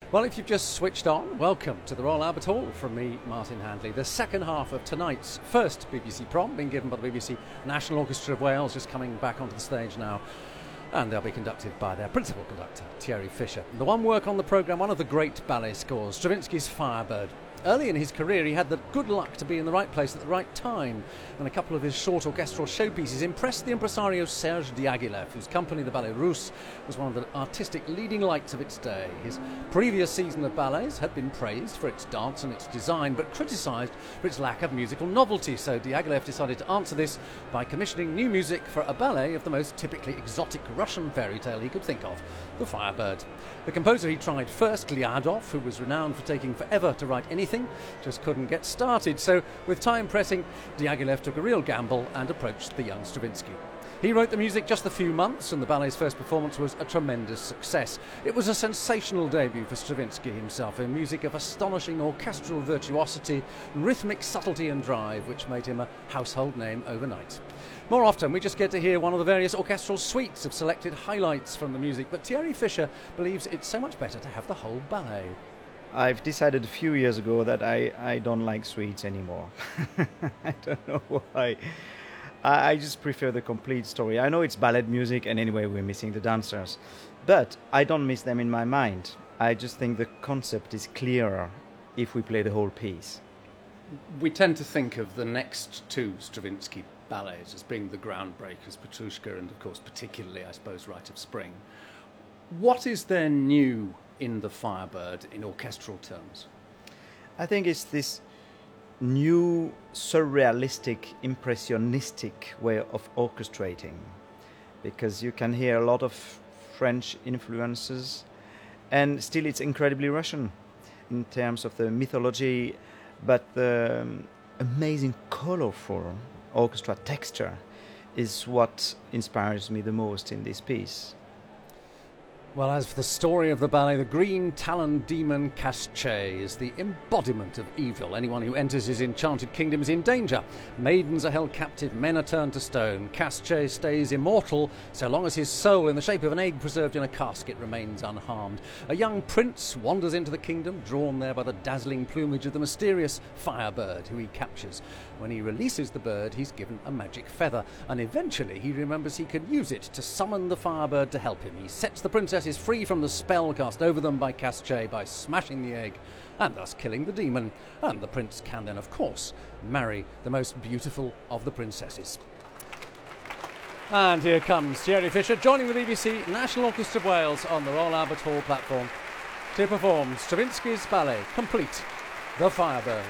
Well, if you've just switched on, welcome to the Royal Albert Hall from me, Martin Handley. The second half of tonight's first BBC Prom, being given by the BBC National Orchestra of Wales, just coming back onto the stage now. And they'll be conducted by their principal conductor, Thierry Fischer. The one work on the programme, one of the great ballet scores, Stravinsky's Firebird. Early in his career, he had the good luck to be in the right place at the right time, and a couple of his short orchestral showpieces impressed the impresario Serge Diaghilev, whose company, the Ballet Russe, was one of the artistic leading lights of its day. His previous season of ballets had been praised for its dance and its design, but criticised for its lack of musical novelty, so Diaghilev decided to answer this by commissioning new music for a ballet of the most typically exotic Russian fairy tale he could think of, the Firebird. The composer he tried first, Lyadov, who was renowned for taking forever to write anything, just couldn't get started. So, with time pressing, Diaghilev took a real gamble and approached the young Stravinsky. He wrote the music just a few months, and the ballet's first performance was a tremendous success. It was a sensational debut for Stravinsky himself, in music of astonishing orchestral virtuosity, rhythmic subtlety and drive, which made him a household name overnight. More often, we just get to hear one of the various orchestral suites of selected highlights from the music, but Thierry Fischer believes it's so much better to have the whole ballet. I've decided a few years ago that I don't like suites anymore. I don't know why. I just prefer the complete story. I know it's ballet music, and anyway, we're missing the dancers. But I don't miss them in my mind. I just think the concept is clearer if we play the whole piece. We tend to think of the next two Stravinsky ballets as being the groundbreakers, Petrushka and, of course, particularly, I suppose, Rite of Spring. What is there new in the Firebird in orchestral terms? I think it's this new surrealistic, impressionistic way of orchestrating, because you can hear a lot of French influences, and still it's incredibly Russian in terms of the mythology, but the amazing colorful orchestra texture is what inspires me the most in this piece. Well, as for the story of the ballet, the green taloned demon Kasche is the embodiment of evil. Anyone who enters his enchanted kingdom is in danger. Maidens are held captive, men are turned to stone. Kasche stays immortal so long as his soul, in the shape of an egg preserved in a casket, remains unharmed. A young prince wanders into the kingdom, drawn there by the dazzling plumage of the mysterious Firebird, who he captures. When he releases the bird, he's given a magic feather, and eventually he remembers he can use it to summon the Firebird to help him. He sets the princesses free from the spell cast over them by Kasche by smashing the egg, and thus killing the demon. And the prince can then, of course, marry the most beautiful of the princesses. And here comes Thierry Fischer, joining the BBC National Orchestra of Wales on the Royal Albert Hall platform to perform Stravinsky's ballet complete, The Firebird.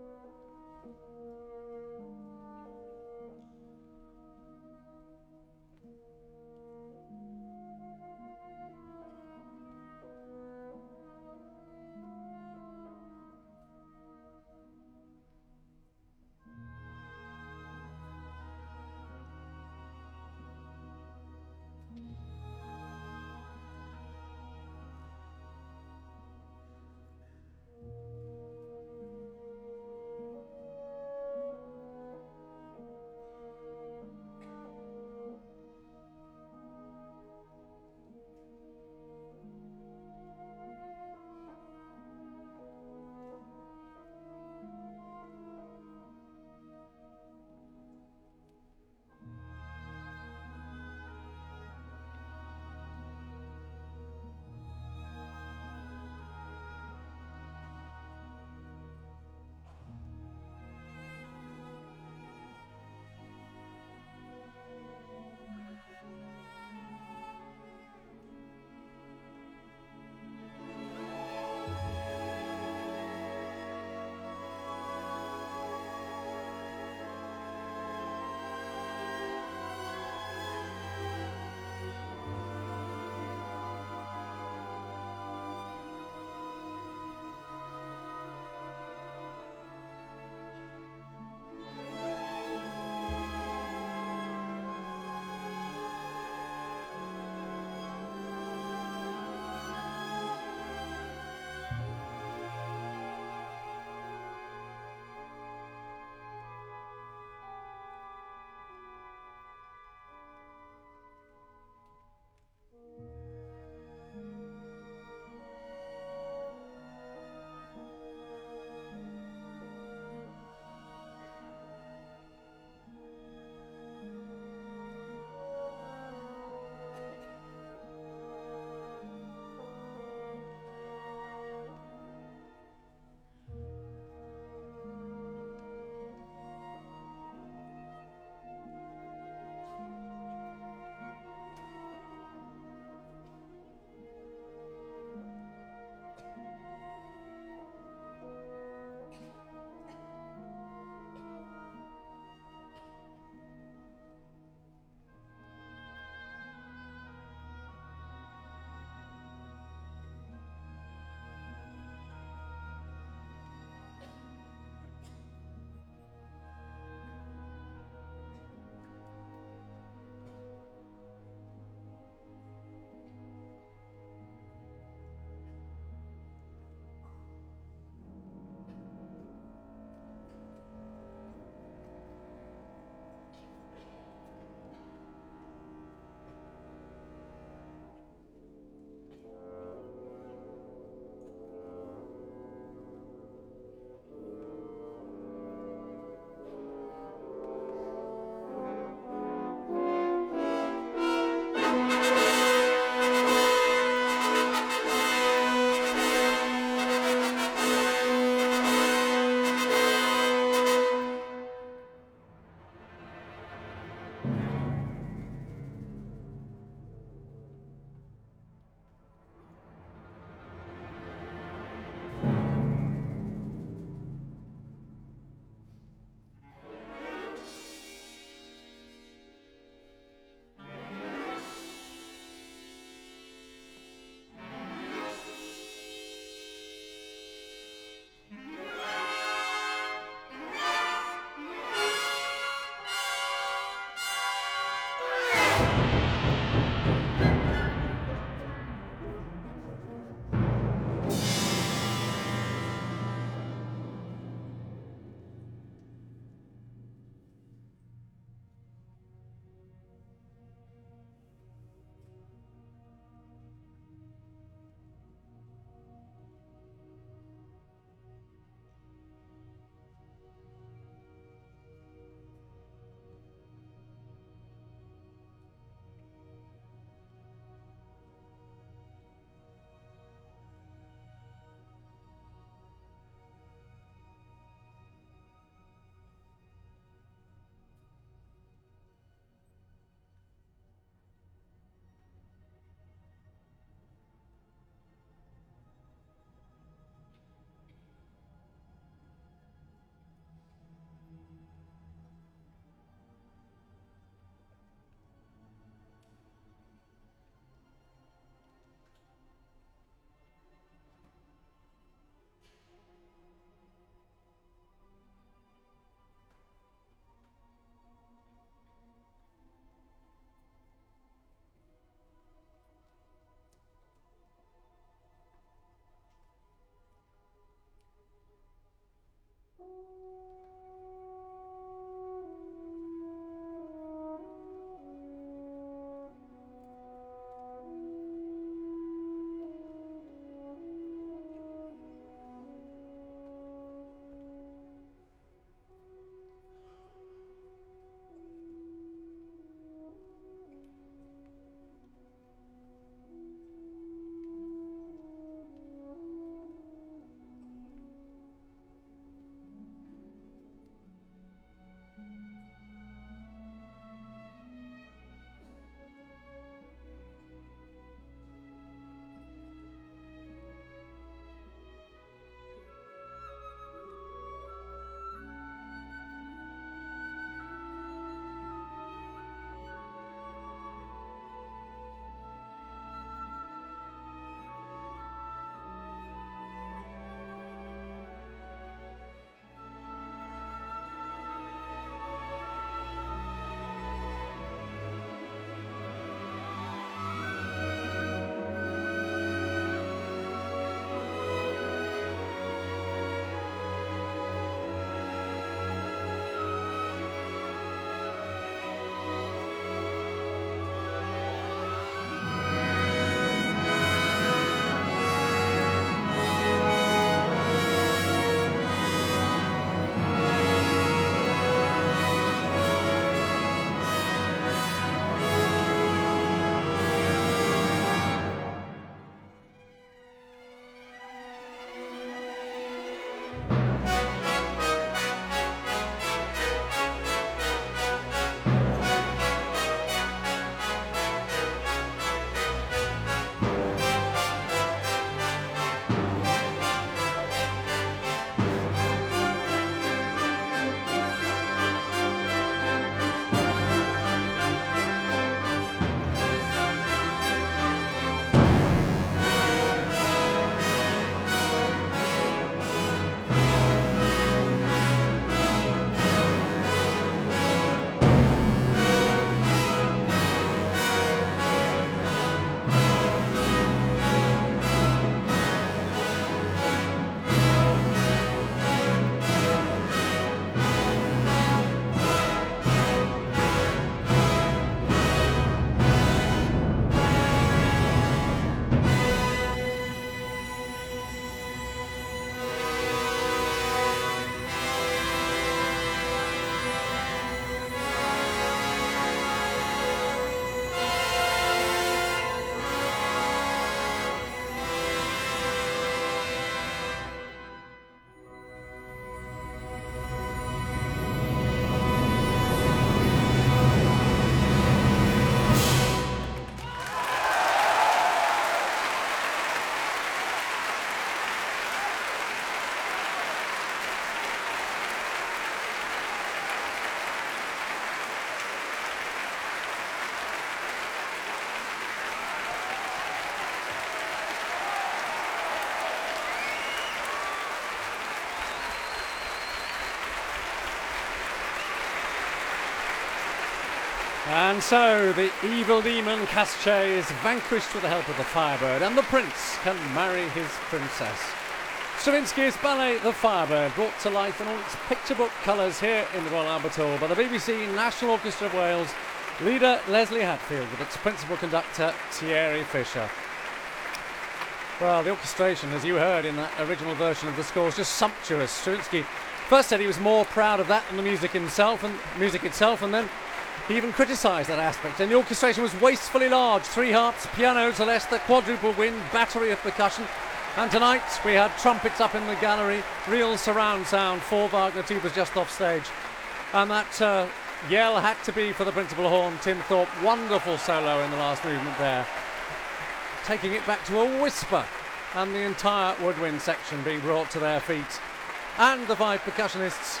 And so the evil demon Casche is vanquished with the help of the Firebird, and the prince can marry his princess. Stravinsky's ballet The Firebird, brought to life in all its picture book colours here in the Royal Albert Hall by the BBC National Orchestra of Wales, leader Leslie Hatfield with its principal conductor Thierry Fisher. Well, the orchestration, as you heard in that original version of the score, is just sumptuous. Stravinsky first said he was more proud of that than the music itself, and then he even criticised that aspect. And the orchestration was wastefully large: 3 harps, piano, celeste, quadruple wind, battery of percussion. And tonight we had trumpets up in the gallery, real surround sound, 4 Wagner tubas just off stage. And that yell had to be for the principal horn, Tim Thorpe. Wonderful solo in the last movement there, taking it back to a whisper, and the entire woodwind section being brought to their feet. And the 5 percussionists,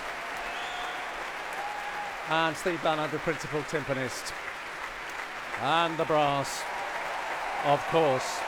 and Steve Bannard, the principal timpanist, and the brass, of course.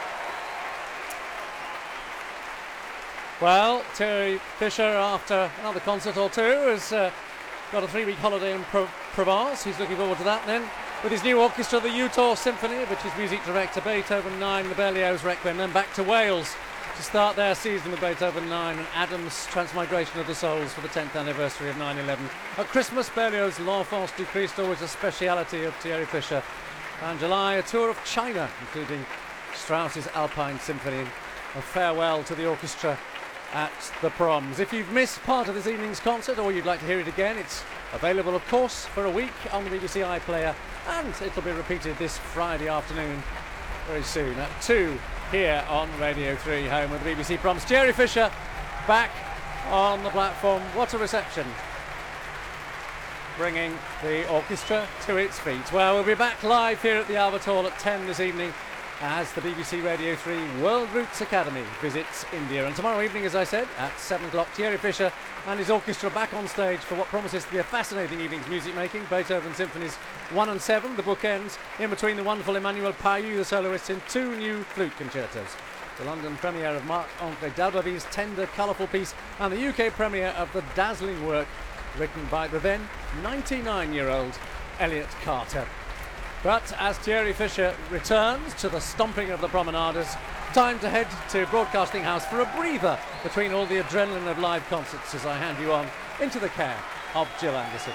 Well, Thierry Fisher, after another concert or two, has got a 3-week holiday in Provence. He's looking forward to that then, with his new orchestra, the Utah Symphony, which is music director Beethoven 9, the Berlioz Requiem, then back to Wales to start their season with Beethoven 9 and Adam's Transmigration of the Souls for the 10th anniversary of 9/11. At Christmas, Berlioz L'Enfance du Christ, always a speciality of Thierry Fisher. And July, a tour of China, including Strauss's Alpine Symphony. A farewell to the orchestra at the Proms. If you've missed part of this evening's concert, or you'd like to hear it again, it's available, of course, for a week on the BBC iPlayer, and it'll be repeated this Friday afternoon very soon at 2 here on Radio 3, home of the BBC Proms. Thierry Fisher back on the platform. What a reception, bringing the orchestra to its feet. Well, we'll be back live here at the Albert Hall at 10 this evening as the BBC Radio 3 World Roots Academy visits India. And tomorrow evening, as I said, at 7 o'clock, Thierry Fisher and his orchestra back on stage for what promises to be a fascinating evening's music making. Beethoven Symphonies 1 and 7, the bookends, in between the wonderful Emmanuel Payou, the soloist, in 2 new flute concertos. The London premiere of Marc-André Dalbavy's tender, colourful piece, and the UK premiere of the dazzling work written by the then 99-year-old Elliot Carter. But as Thierry Fisher returns to the stomping of the promenaders, time to head to Broadcasting House for a breather between all the adrenaline of live concerts as I hand you on into the care of Jill Anderson.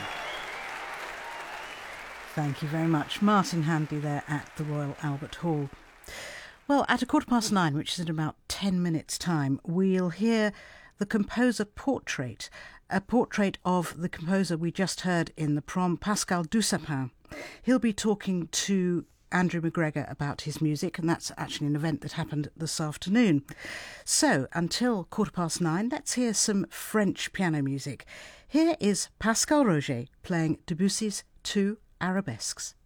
Thank you very much. Martin Handley there at the Royal Albert Hall. Well, at 9:15, which is in about 10 minutes' time, we'll hear the composer portrait, a portrait of the composer we just heard in the prom, Pascal Dussapin. He'll be talking to Andrew McGregor about his music, and that's actually an event that happened this afternoon. So, until 9:15, let's hear some French piano music. Here is Pascal Roger playing Debussy's 2 arabesques.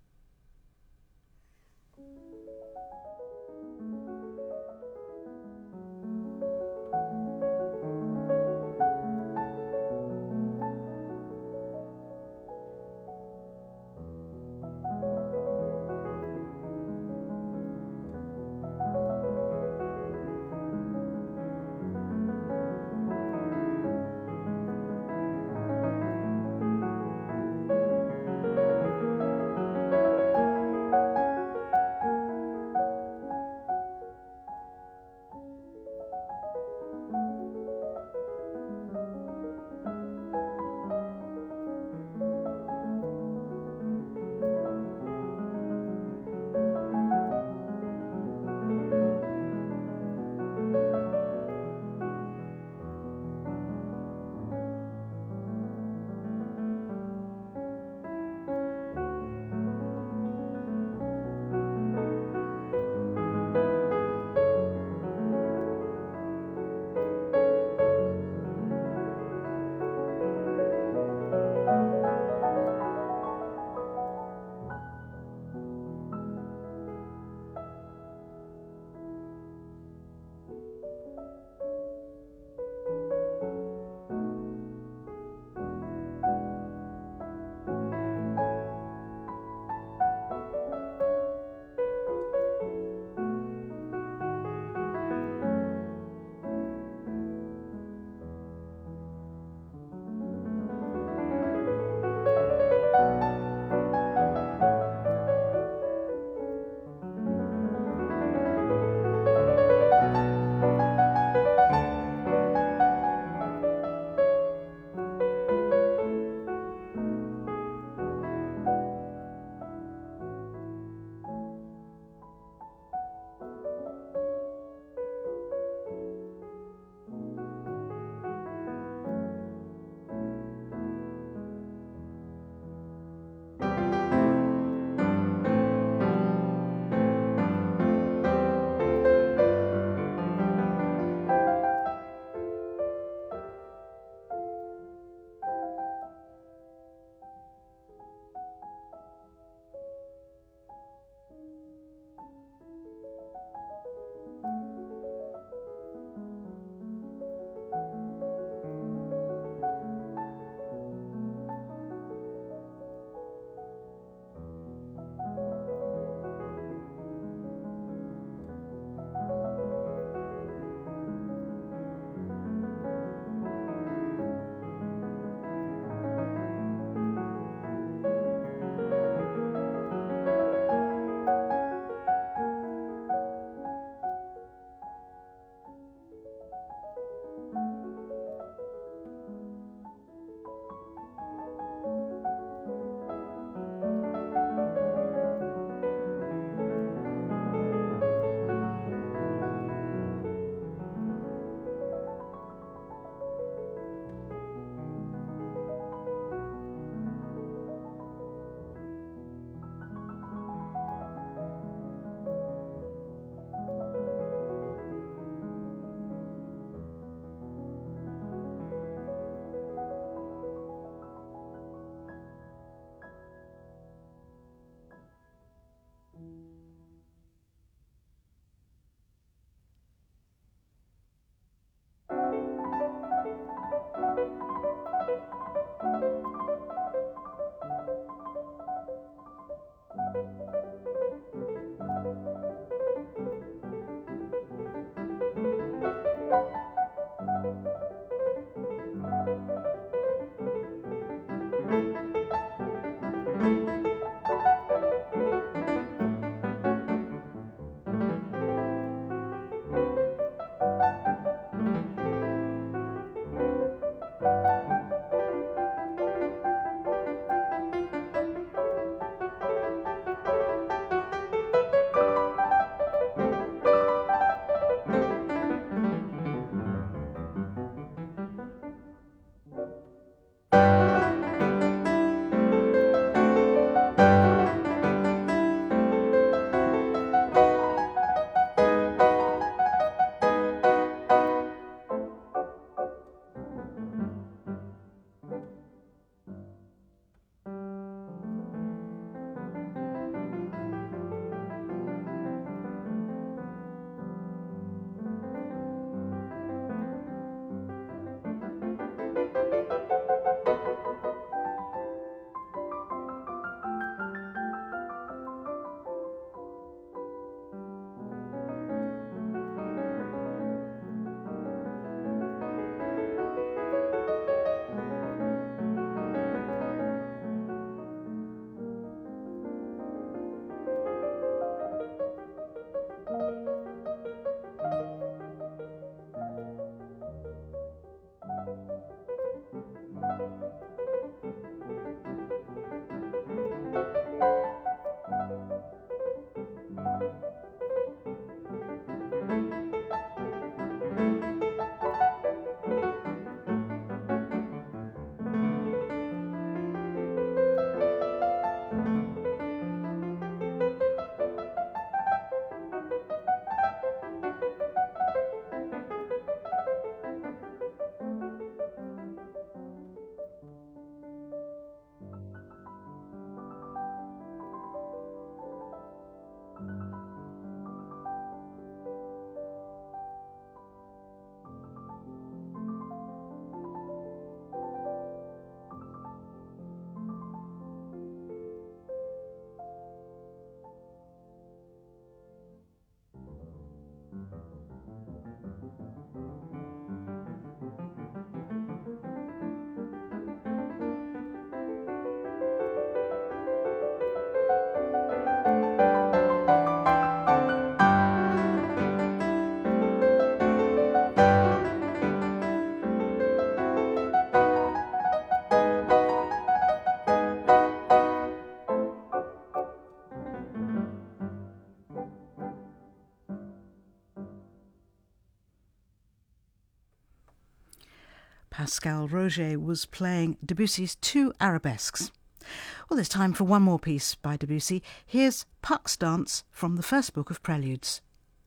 Pascal Roger was playing Debussy's two arabesques. Well, there's time for one more piece by Debussy. Here's Puck's Dance from the first book of Preludes.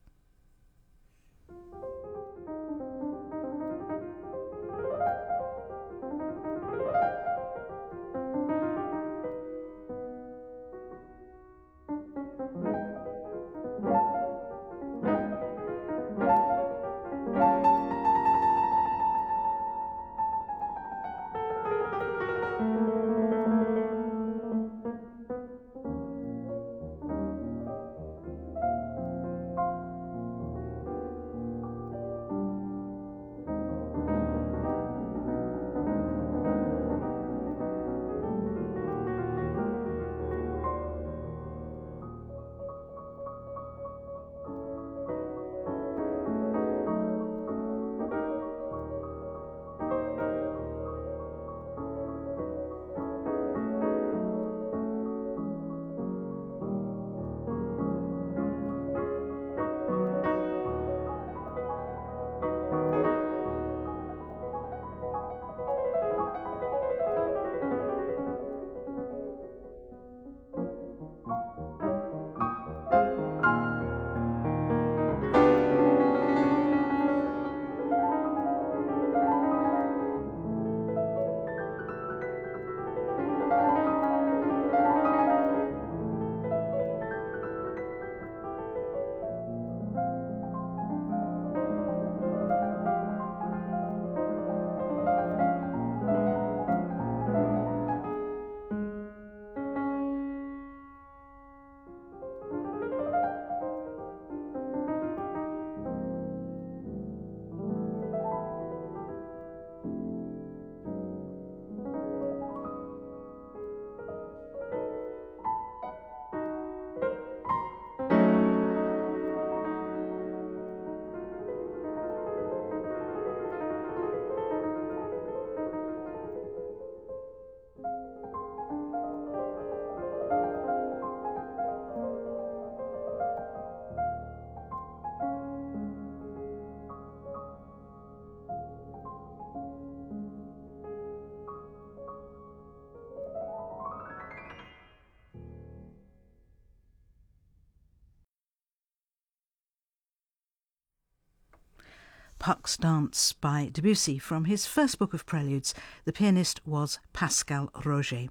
Puck's Dance by Debussy from his first book of Preludes. The pianist was Pascal Roger.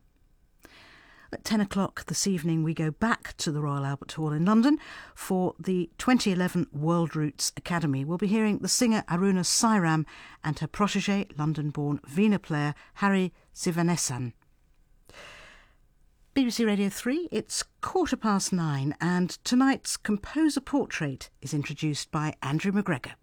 At 10 o'clock this evening we go back to the Royal Albert Hall in London for the 2011 World Roots Academy. We'll be hearing the singer Aruna Sairam and her protégé, London-born Veena player Hari Sivanesan. BBC Radio 3, it's 9:15 and tonight's composer portrait is introduced by Andrew McGregor.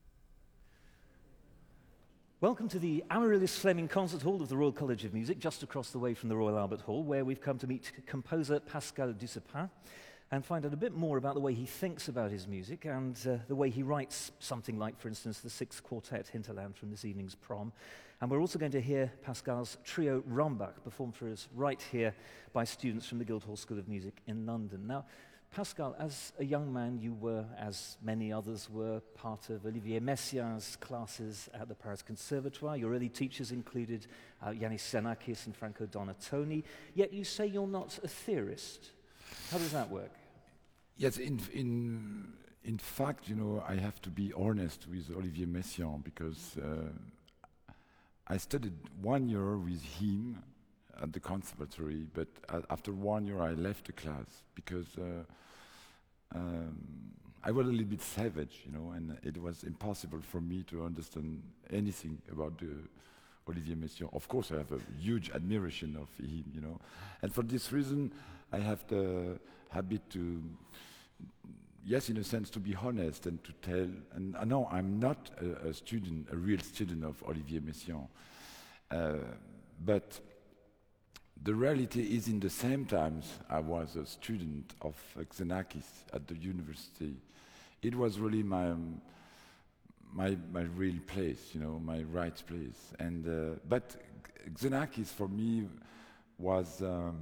Welcome to the Amaryllis Fleming Concert Hall of the Royal College of Music, just across the way from the Royal Albert Hall, where we've come to meet composer Pascal Ducepin and find out a bit more about the way he thinks about his music and the way he writes something like, for instance, the Sixth Quartet Hinterland from this evening's prom. And we're also going to hear Pascal's trio Rombach performed for us right here by students from the Guildhall School of Music in London. Now, Pascal, as a young man, you were, as many others were, part of Olivier Messiaen's classes at the Paris Conservatoire. Your early teachers included Yannis Xenakis and Franco Donatoni, yet you say you're not a theorist. How does that work? Yes, in fact, you know, I have to be honest with Olivier Messiaen because I studied 1 year with him at the conservatory, but after 1 year I left the class because I was a little bit savage, you know, and it was impossible for me to understand anything about Olivier Messiaen. Of course, I have a huge admiration of him, you know, and for this reason, I have the habit to, yes, in a sense, to be honest and to tell. And no, I'm not a real student of Olivier Messiaen, but the reality is, in the same times, I was a student of Xenakis at the university. It was really my real place, you know, my right place. And but Xenakis for me was a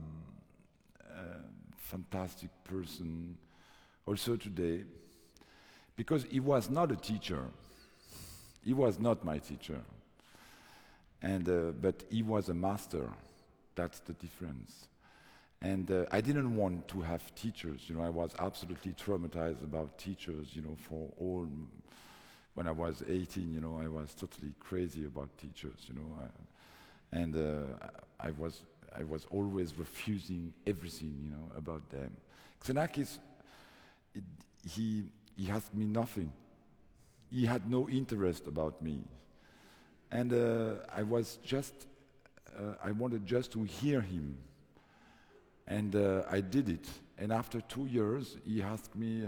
fantastic person, also today, because he was not a teacher. He was not my teacher. and but he was a master. That's the difference. And I didn't want to have teachers. You know, I was absolutely traumatized about teachers. You know, for all. When I was 18, you know, I was totally crazy about teachers. You know, and I was always refusing everything. You know, about them. Xenakis, he asked me nothing. He had no interest about me, and I wanted just to hear him. And I did it. And after 2 years, he asked me,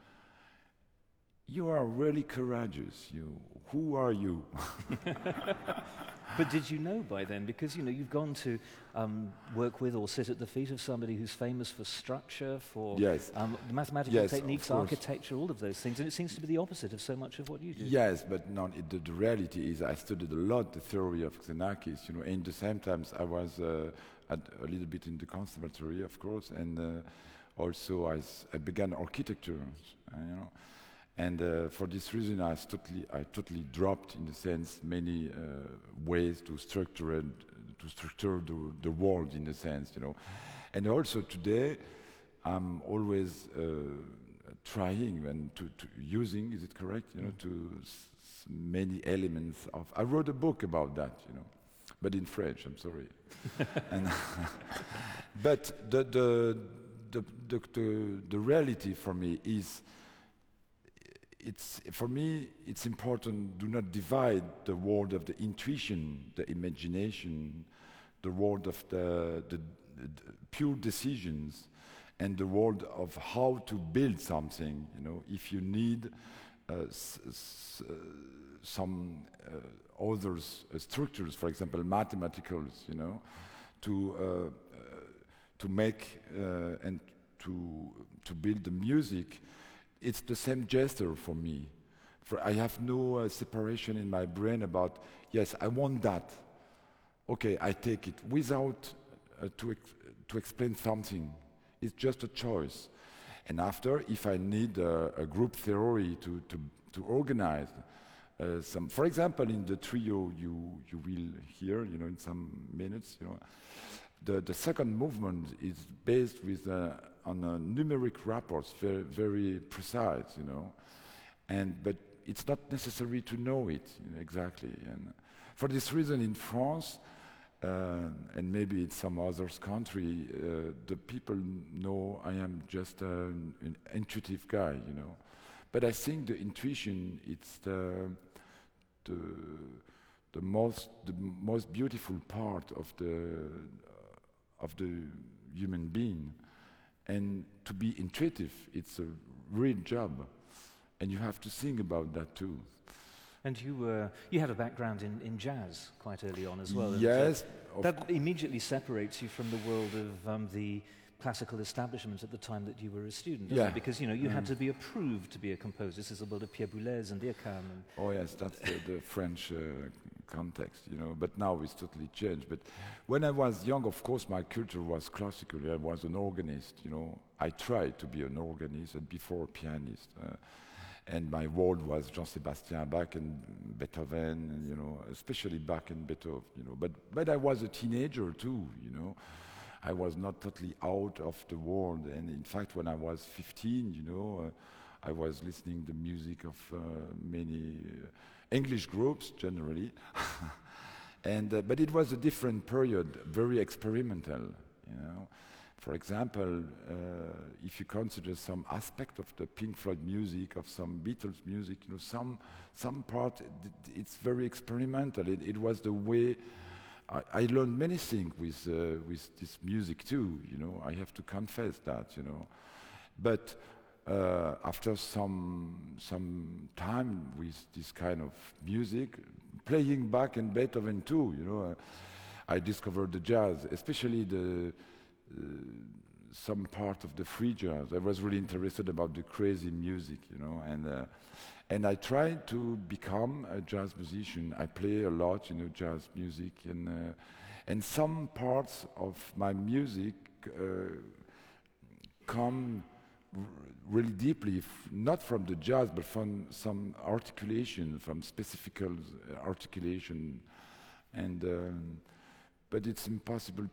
"You are really courageous. Who are you?" But did you know by then? Because you've gone to work with or sit at the feet of somebody who's famous for structure, for Yes. the mathematical Yes, techniques, of course. architecture, all of those things. And it seems to be the opposite of so much of what you do. Yes, but the reality is I studied a lot the theory of Xenakis, you know, and at the same time I was a little bit in the conservatory, of course, and also I began architecture, you know, and for this reason I totally dropped, in the sense, many ways to structure the world, in the sense, you know, and also today I'm always trying and to using, is it correct, you know, to many elements of. I wrote a book about that, you know, but in French. I'm sorry. And but the reality for me is, for me it's important. Do not divide the world of the intuition, the imagination, the world of the pure decisions, and the world of how to build something. You know, if you need some other structures, for example, mathematicals, you know, to make and to build the music, it's the same gesture for me. I have no separation in my brain about, yes, I want that. Okay, I take it without to explain something. It's just a choice. And after, if I need a group theory to organize some, for example, in the trio you will hear, you know, in some minutes, you know, the second movement is based on a numeric rapports, very, very precise, you know, but it's not necessary to know it, you know, exactly. And for this reason, in France, and maybe in some other country, the people know I am just an intuitive guy, you know. But I think the intuition, it's the most beautiful part of the human being. And to be intuitive, it's a real job, and you have to think about that too. And you have a background in jazz quite early on as well. Yes. And, that immediately separates you from the world of the classical establishment at the time that you were a student, doesn't it? Because, you know, you had to be approved to be a composer. This is the world of Pierre Boulez and Dirkham. Oh yes, that's the French context, you know. But now it's totally changed. But when I was young, of course, my culture was classical. I was an organist, you know. I tried to be an organist and before a pianist. And my world was Jean-Sébastien Bach and Beethoven, and, you know, especially Bach and Beethoven, you know. But I was a teenager too, you know. I was not totally out of the world. And in fact, when I was 15, you know, I was listening to the music of many English groups generally. And but it was a different period, very experimental, you know. For example, if you consider some aspect of the Pink Floyd music, of some Beatles music, you know, some part, it's very experimental. It was the way I learned many things with this music too. You know, I have to confess that. You know, but after some time with this kind of music, playing Bach and Beethoven too, you know, I discovered the jazz, especially some part of the free jazz. I was really interested about the crazy music, you know, and I tried to become a jazz musician. I play a lot, you know, jazz music, and some parts of my music come really deeply, not from the jazz, but from some articulation, from specific articulation and but it's impossible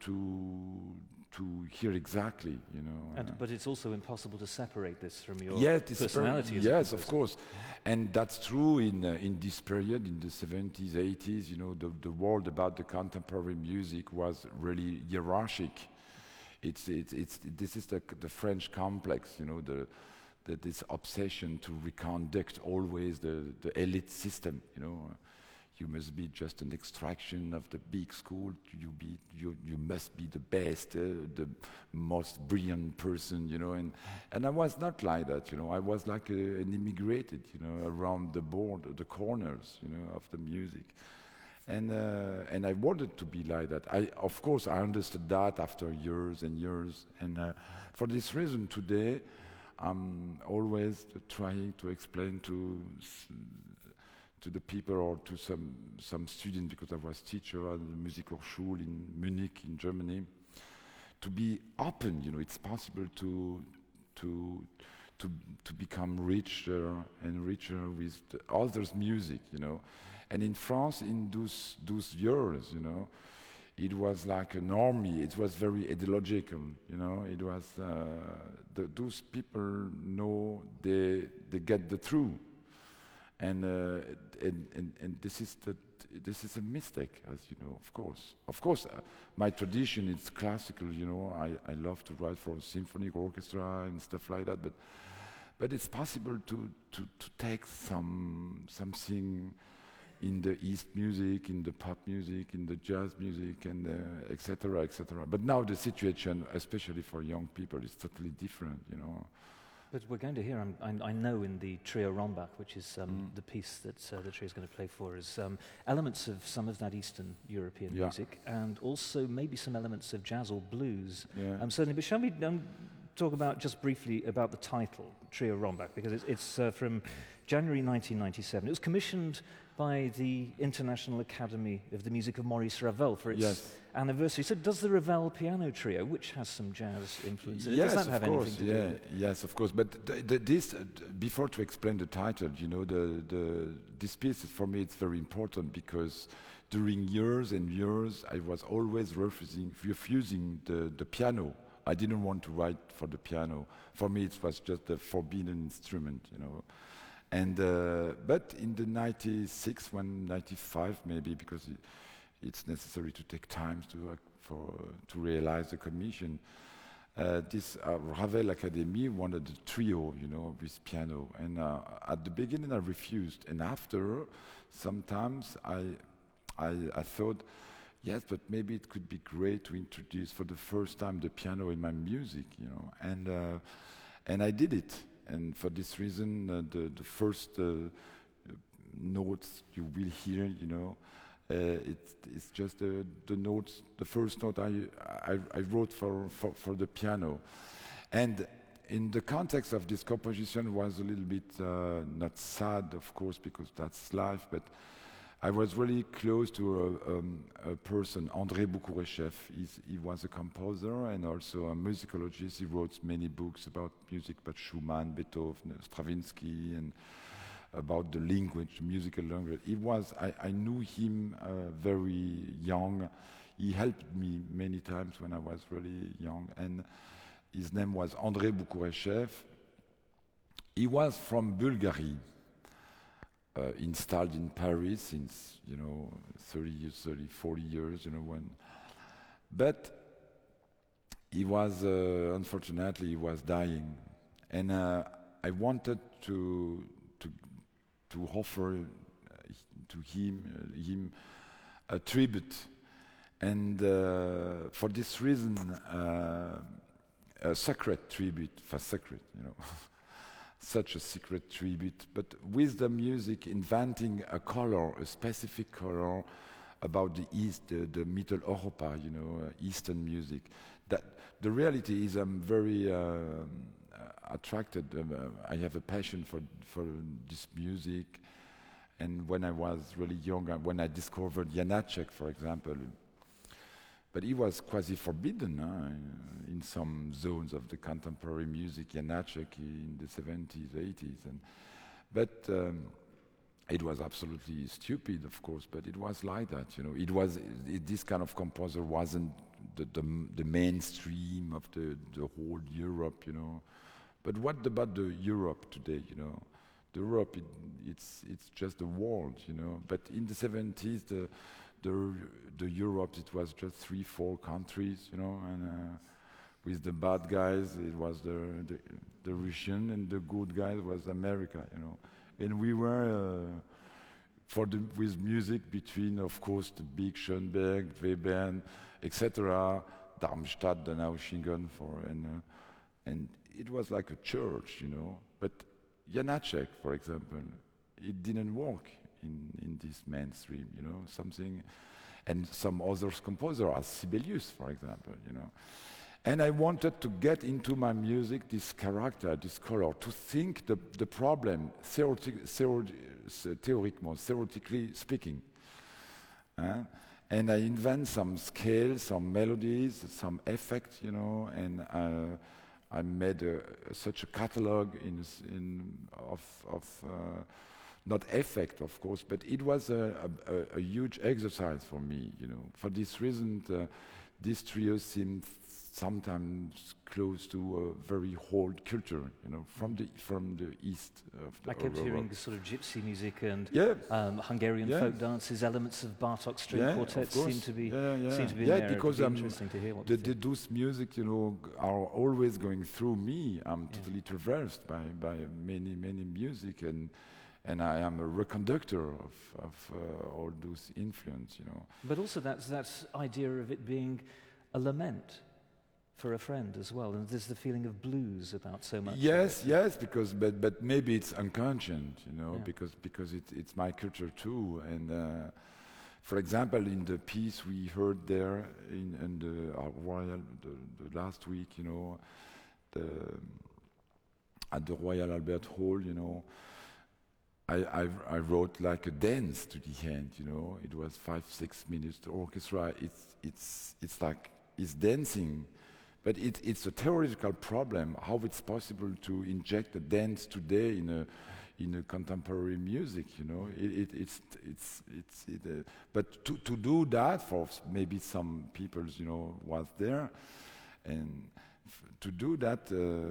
to hear exactly, you know. But it's also impossible to separate this from your Yes, personality. yes, of course, and that's true in this period, in the 70s, 80s. You know, the world about the contemporary music was really hierarchic. This is the French complex, you know, this obsession to reconduct always the elite system, you know. You must be just an extraction of the big school. You must be the best, the most brilliant person, you know. And I was not like that, you know. I was like an immigrated, you know, around the board, the corners, you know, of the music. And I wanted to be like that. Of course, I understood that after years and years. And for this reason, today, I'm always trying to explain to the people or to some students, because I was teacher at the Musikhochschule in Munich, in Germany, to be open. You know, it's possible to become richer and richer with the others' music. You know, and in France, in those years, you know, it was like an army. It was very ideological. You know, it was those people know they get the truth. And this is a mistake, as you know. Of course, my tradition is classical. You know, I love to write for a symphonic orchestra and stuff like that. But it's possible to take something in the East music, in the pop music, in the jazz music, and etc., etc. But now the situation, especially for young people, is totally different. You know. But we're going to hear, I know in the Trio Rombach, which is the piece that the trio is going to play for, is elements of some of that Eastern European music, and also maybe some elements of jazz or blues. Yeah. Certainly, but shall we talk about just briefly about the title, Trio Rombach, because it's from January 1997. It was commissioned by the International Academy of the Music of Maurice Ravel for its anniversary. So does the Ravel piano trio, which has some jazz influence, yes, does that have anything to do with it? Yes, of course. But this, before to explain the title, you know, this piece for me it's very important, because during years and years I was always refusing the piano. I didn't want to write for the piano. For me, it was just a forbidden instrument, you know. And but in the 96, 95 maybe, because it's necessary to take time to realize the commission. This Ravel Academy wanted a trio, you know, with piano. And at the beginning, I refused. And after, sometimes I thought, yes, but maybe it could be great to introduce for the first time the piano in my music, you know. And I did it. And for this reason, the first notes you will hear, you know, it's just the notes. The first note I wrote for the piano, and in the context of this composition was a little bit not sad, of course, because that's life, but I was really close to a person, André Boukourechev. He was a composer and also a musicologist. He wrote many books about music, about Schumann, Beethoven, Stravinsky, and about the language, musical language. I knew him very young. He helped me many times when I was really young. And his name was André Boukourechev. He was from Bulgaria. Installed in Paris since, you know, 40 years, you know, but he was, unfortunately, he was dying. And I wanted to offer to him a tribute. And for this reason, a sacred tribute, you know, such a secret tribute, but with the music inventing a color, a specific color about the East, the Middle Europa, you know, Eastern music. That the reality is I'm very attracted. I have a passion for this music, and when I was really young, when I discovered Janacek, for example. But he was quasi forbidden in some zones of the contemporary music, Janacek in the 70s, 80s. But it was absolutely stupid, of course, but it was like that, you know. This kind of composer wasn't the mainstream of the whole Europe, you know. But what about the Europe today, you know? The Europe, it's just the world, you know. But in the 70s, the Europe, it was just 3-4 countries, you know, and with the bad guys, it was the Russian, and the good guys was America, you know. And we were with music between, of course, the big Schoenberg, Webern, etc., Darmstadt, Donaueschingen, and it was like a church, you know. But Janacek, for example, it didn't work in this mainstream, you know, something, and some other composers, as Sibelius, for example, you know. And I wanted to get into my music this character, this color, to think the problem theoretically speaking. And I invent some scales, some melodies, some effects, you know, and I made such a catalog of not effect, of course, but it was a huge exercise for me, you know. For this reason, this trio seemed sometimes close to a very old culture, you know, from the east of the. I kept hearing sort of gypsy music and Hungarian Yes. folk dances, elements of Bartok string Yeah, quartets of course. seem to be Yeah, seem to be in yeah, there. because It'd be interesting to hear what those music, you know, are always going through me. I'm totally traversed by many music, and I am a reconductor of all those influence, you know. But also that idea of it being a lament for a friend as well, and there's the feeling of blues about so much. Yes, because but maybe it's unconscious, you know, because it's my culture too. And for example, in the piece we heard there in the Royal the last week, you know, at the Royal Albert Hall, you know, I wrote like a dance to the end, you know. It was 5-6 minutes. The orchestra, it's like it's dancing. But it's a theoretical problem, how it's possible to inject a dance today in a contemporary music, you know. But to do that for maybe some people, you know, was there, and to do that,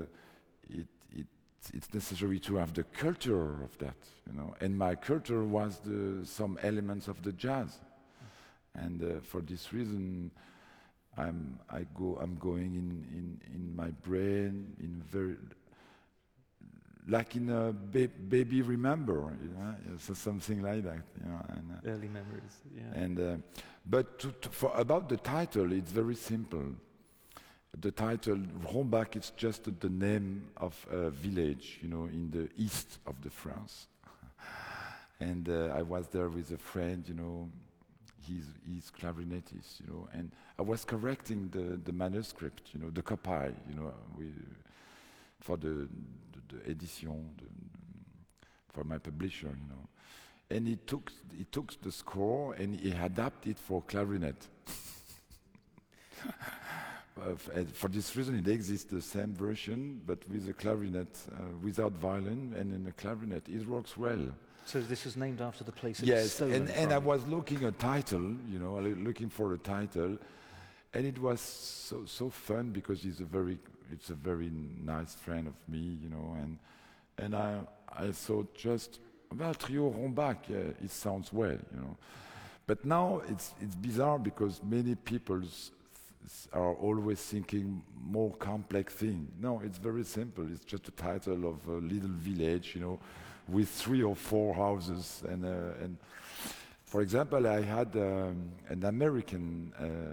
it's necessary to have the culture of that, you know. And my culture was some elements of the jazz, and for this reason. I'm going in my brain in very like in a baby remember, you know, so something like that, you know. And, early memories, yeah. And but about the title, it's very simple. The title Rombach is just the name of a village, you know, in the east of the France. And I was there with a friend, you know. He's clarinetist, you know, and I was correcting the manuscript, you know, the copy, you know, for the edition, for my publisher, you know. And he took the score and he adapted it for clarinet. For this reason, it exists the same version, but with a clarinet, without violin, and in a clarinet, it works well. So this was named after the place it was stolen from. And I was looking a title, you know, looking for a title, and it was so fun because it's a very nice friend of me, you know, and I thought just well, Trio Rombach, yeah, it sounds well, you know, but now it's bizarre because many people are always thinking more complex thing. No, it's very simple. It's just a title of a little village, you know, with 3 or 4 houses. And for example, I had an American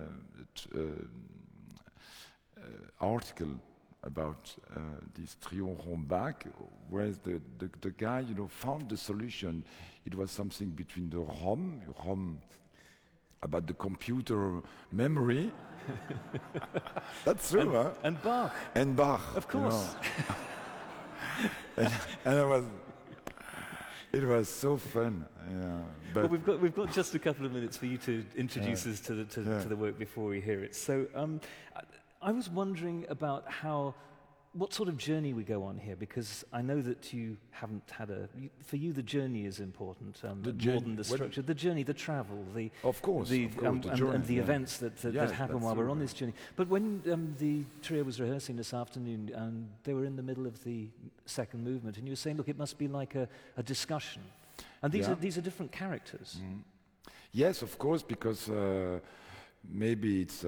article about this Trio Rombach, where the guy, you know, found the solution. It was something between the ROM about the computer memory. That's true, huh? And Bach. And Bach. Of course. You know. and it was so fun. Yeah, but well, we've got just a couple of minutes for you to introduce us to the work before we hear it. So I was wondering about how what sort of journey we go on here, because I know that you haven't had for you the journey is important, more than the structure, the journey, the travel, the journey, and the events that happen while we're on this journey. But when the trio was rehearsing this afternoon, they were in the middle of the second movement, and you were saying, look, it must be like a discussion, and these are different characters. Mm. Yes, of course, because maybe it's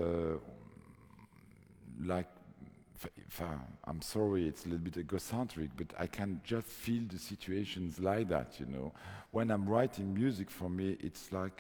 like. I'm sorry, it's a little bit egocentric, but I can just feel the situations like that, you know. When I'm writing music, for me, it's like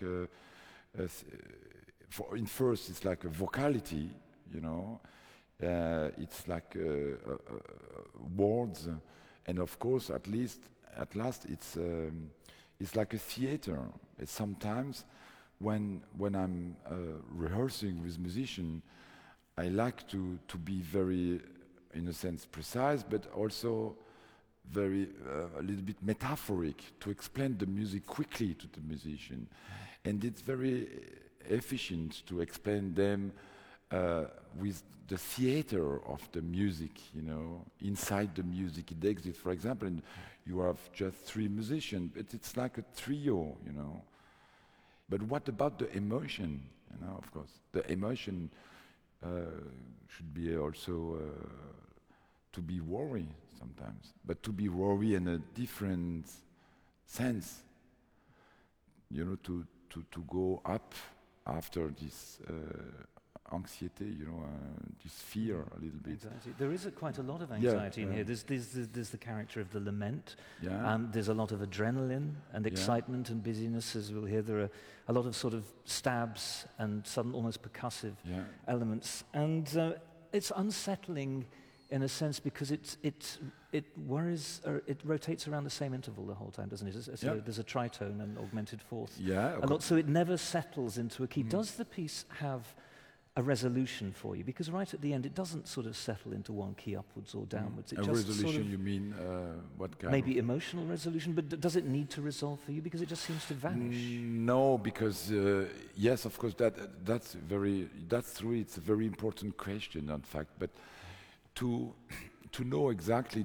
first, it's like a vocality, you know. It's like words, and of course, at last, it's like a theater. Sometimes, when I'm rehearsing with musicians, I like to be very, in a sense, precise, but also very a little bit metaphoric to explain the music quickly to the musician, and it's very efficient to explain them with the theater of the music, you know, inside the music it exists. For example, and you have just 3 musicians, but it's like a trio, you know. But what about the emotion? You know, of course, the emotion. Should be also to be worried sometimes, but to be worried in a different sense. You know, to go up after this anxiety, you know, this fear a little bit. Anxiety. There is quite a lot of anxiety in here. There's the character of the lament. Yeah. There's a lot of adrenaline and excitement and busyness, as we'll hear. There are a lot of sort of stabs and sudden, almost percussive elements. And it's unsettling in a sense because it worries, or it rotates around the same interval the whole time, doesn't it? So there's a tritone and augmented fourth. Yeah. A lot, so it never settles into a key. Does the piece have a resolution for you? Because right at the end, it doesn't sort of settle into one key upwards or downwards. It a just resolution, sort of, you mean what kind? Maybe emotional resolution, but does it need to resolve for you? Because it just seems to vanish. No, because yes, of course, that's true. It's a very important question, in fact. But to know exactly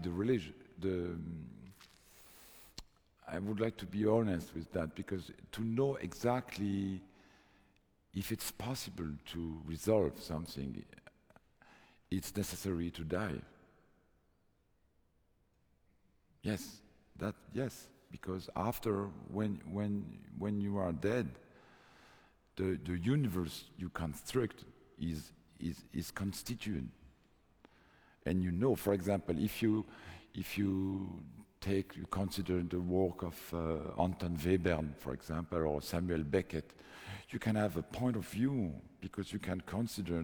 I would like to be honest with that, because to know exactly if it's possible to resolve something, it's necessary to die. Yes, because after when you are dead, the universe you construct is constituted, and you know, for example, if you consider the work of Anton Webern, for example, or Samuel Beckett, you can have a point of view because you can consider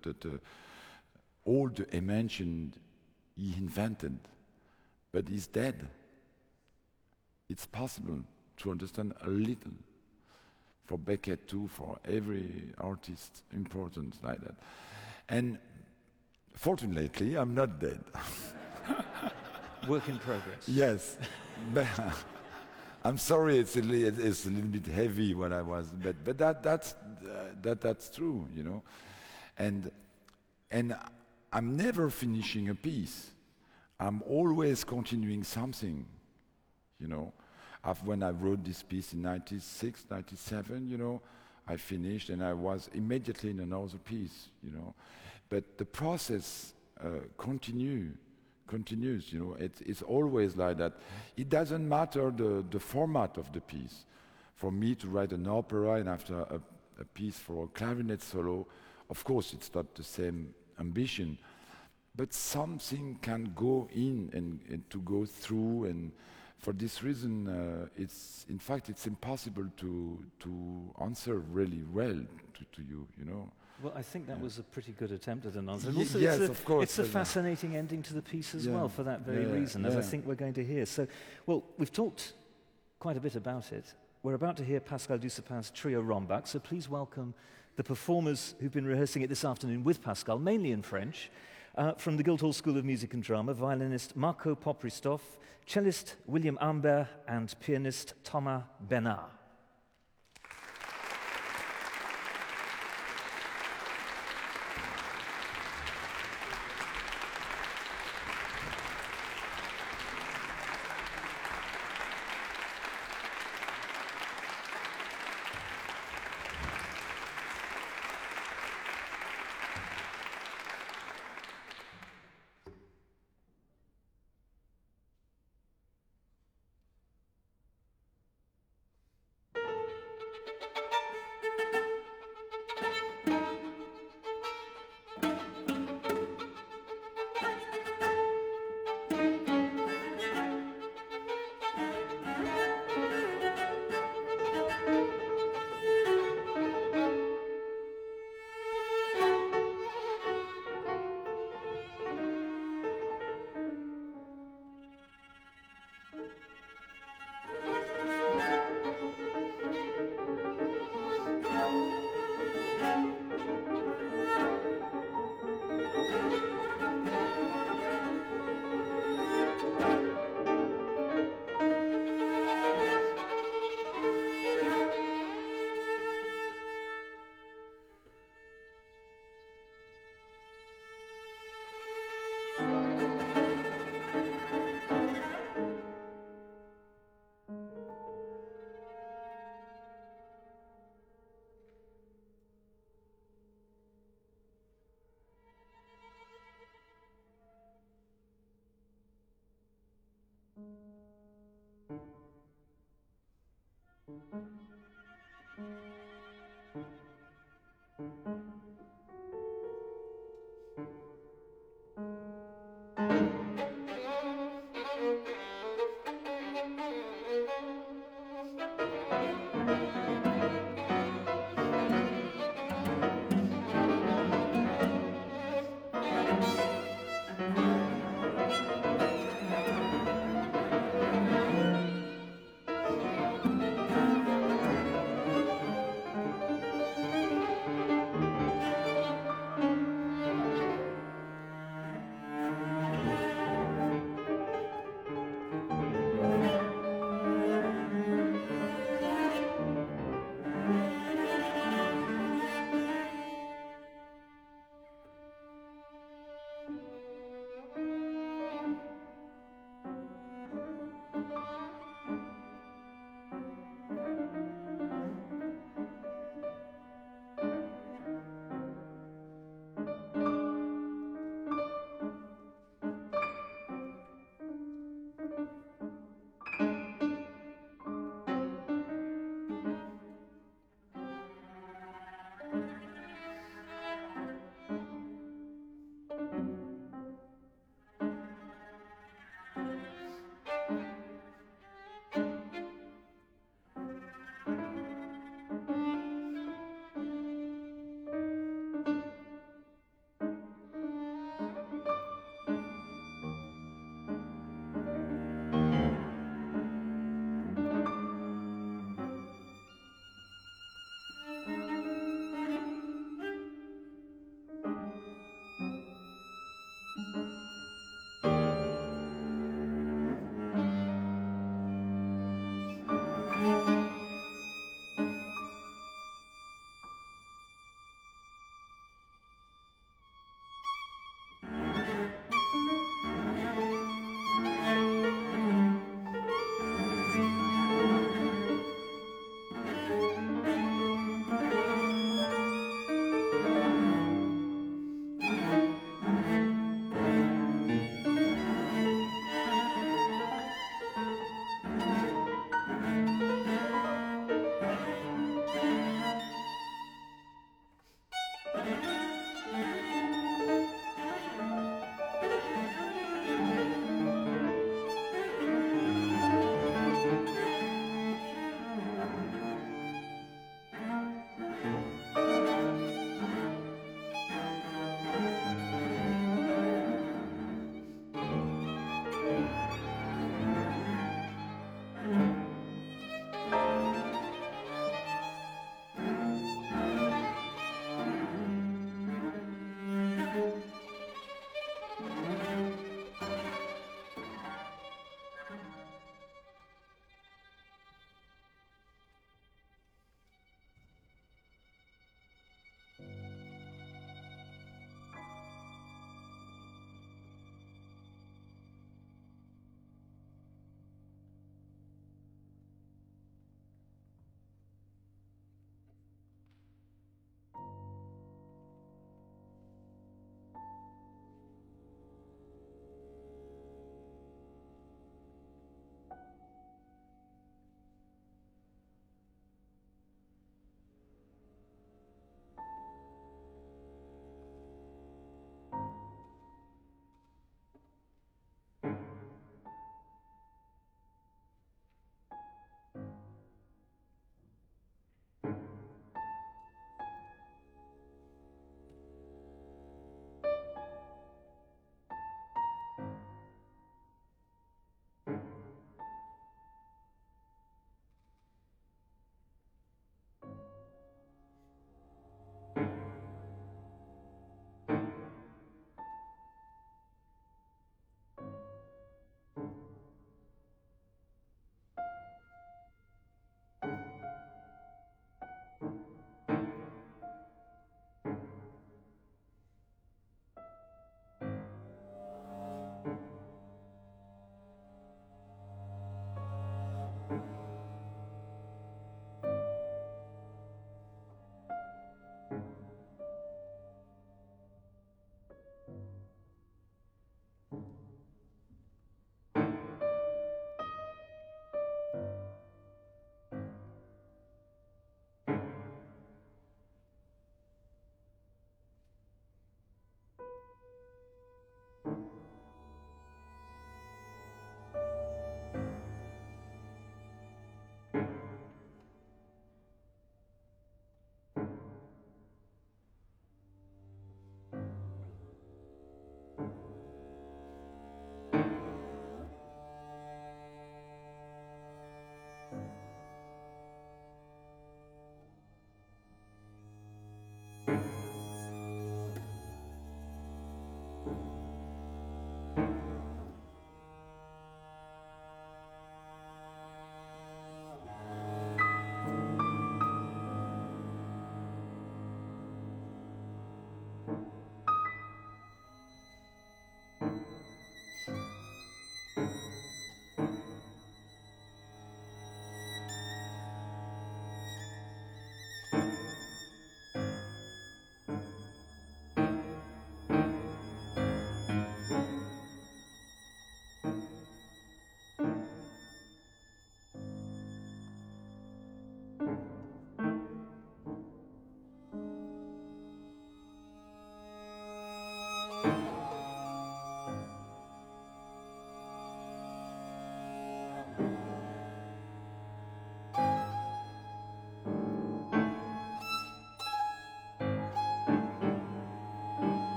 all the invention he invented, but he's dead. It's possible to understand a little. For Beckett too, for every artist important like that. And fortunately, I'm not dead. Work in progress. Yes. I'm sorry, it's a little bit heavy what I was, but that's true, you know. And I'm never finishing a piece. I'm always continuing something, you know. When I wrote this piece in 96, 97, you know, I finished and I was immediately in another piece, you know. But the process continues, you know. It's always like that. It doesn't matter the format of the piece. For me to write an opera and after a piece for a clarinet solo, of course it's not the same ambition, but something can go in and to go through, and for this reason, it's impossible to answer really well to you, you know. Well, I think that was a pretty good attempt at an answer. Yes, of course. It's a fascinating ending to the piece as well, for that very reason, as I think we're going to hear. So, well, we've talked quite a bit about it. We're about to hear Pascal Ducepin's Trio Rombach, so please welcome the performers who've been rehearsing it this afternoon with Pascal, mainly in French. From the Guildhall School of Music and Drama, violinist Marco Popristov, cellist William Ambert, and pianist Thomas Benard.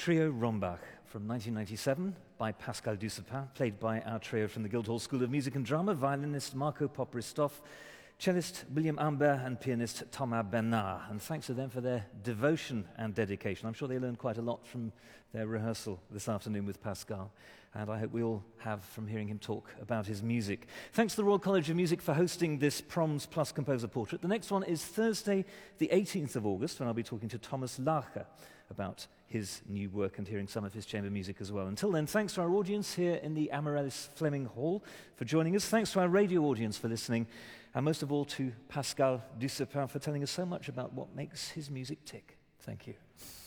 Trio Rombach from 1997 by Pascal Ducepin, played by our trio from the Guildhall School of Music and Drama, violinist Marco Popristov, cellist William Ambert and pianist Thomas Bernard. And thanks to them for their devotion and dedication. I'm sure they learned quite a lot from their rehearsal this afternoon with Pascal. And I hope we all have from hearing him talk about his music. Thanks to the Royal College of Music for hosting this Proms Plus Composer Portrait. The next one is Thursday, the 18th of August, when I'll be talking to Thomas Larcher about his new work and hearing some of his chamber music as well. Until then, thanks to our audience here in the Amaryllis Fleming Hall for joining us. Thanks to our radio audience for listening. And most of all to Pascal Ducepin for telling us so much about what makes his music tick. Thank you.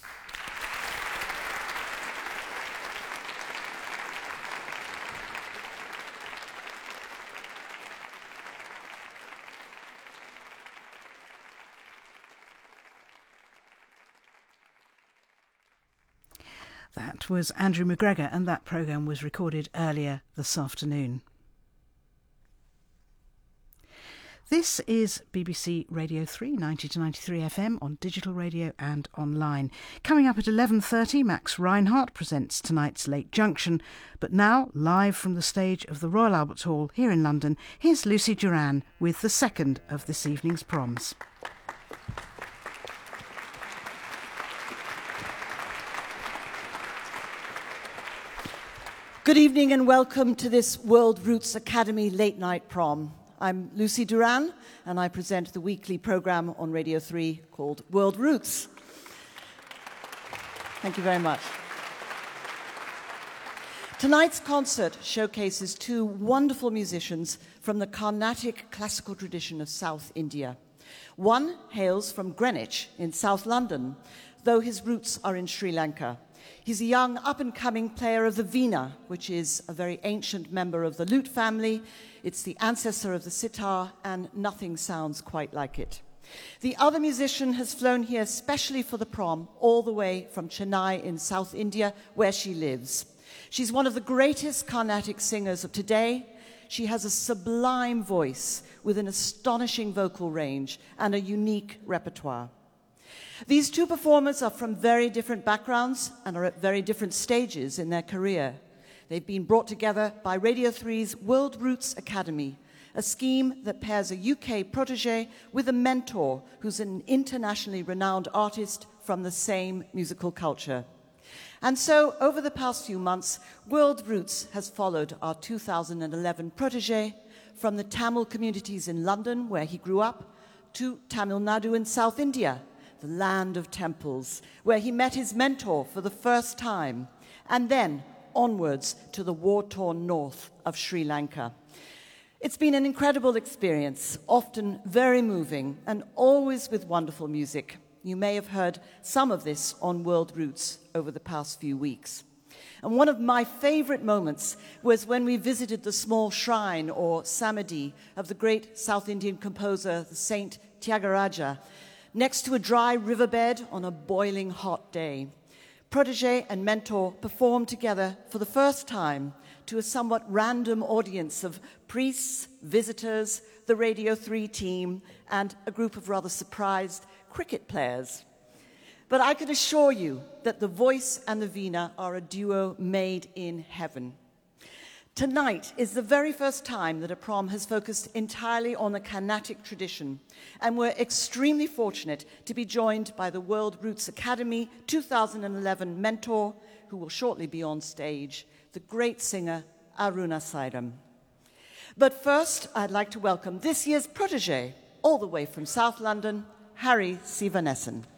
That was Andrew McGregor, and that programme was recorded earlier this afternoon. This is BBC Radio 3, 90 to 93 FM on digital radio and online. Coming up at 11:30, Max Reinhardt presents tonight's Lake Junction. But now, live from the stage of the Royal Albert Hall here in London, here's Lucy Duran with the second of this evening's proms. Good evening and welcome to this World Roots Academy late night prom. I'm Lucy Duran and I present the weekly programme on Radio 3 called World Roots. Thank you very much. Tonight's concert showcases two wonderful musicians from the Carnatic classical tradition of South India. One hails from Greenwich in South London, though his roots are in Sri Lanka. He's a young, up-and-coming player of the veena, which is a very ancient member of the lute family. It's the ancestor of the sitar, and nothing sounds quite like it. The other musician has flown here specially for the prom, all the way from Chennai in South India, where she lives. She's one of the greatest Carnatic singers of today. She has a sublime voice with an astonishing vocal range and a unique repertoire. These two performers are from very different backgrounds and are at very different stages in their career. They've been brought together by Radio 3's World Roots Academy, a scheme that pairs a UK protégé with a mentor who's an internationally renowned artist from the same musical culture. And so, over the past few months, World Roots has followed our 2011 protégé from the Tamil communities in London, where he grew up, to Tamil Nadu in South India, the land of temples, where he met his mentor for the first time, and then onwards to the war-torn north of Sri Lanka. It's been an incredible experience, often very moving, and always with wonderful music. You may have heard some of this on World Roots over the past few weeks. And one of my favorite moments was when we visited the small shrine, or samadhi, of the great South Indian composer, the Saint Tyagaraja, next to a dry riverbed on a boiling hot day. Protégé and mentor performed together for the first time to a somewhat random audience of priests, visitors, the Radio 3 team, and a group of rather surprised cricket players. But I can assure you that the voice and the veena are a duo made in heaven. Tonight is the very first time that a prom has focused entirely on the Carnatic tradition, and we're extremely fortunate to be joined by the World Roots Academy 2011 mentor, who will shortly be on stage, the great singer Aruna Sairam. But first, I'd like to welcome this year's protégé, all the way from South London, Harry Sivanesan.